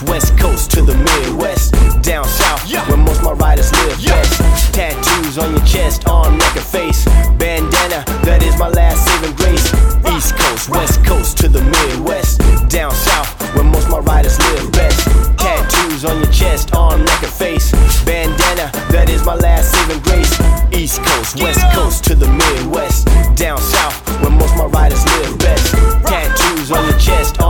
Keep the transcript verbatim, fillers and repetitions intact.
Coast, West Coast to the Midwest, down south, yeah, where most my riders live, yeah. Best. Tattoos on your chest, arm, neck, and face. Bandana, that is my last saving grace. East Coast, West Coast to the Midwest, down south, where most my riders live, best. Tattoos on your chest, arm, neck, and face. Bandana, that is my last saving grace. East Coast, West Coast to the Midwest, down south, where most my riders live, best. Tattoos on your chest,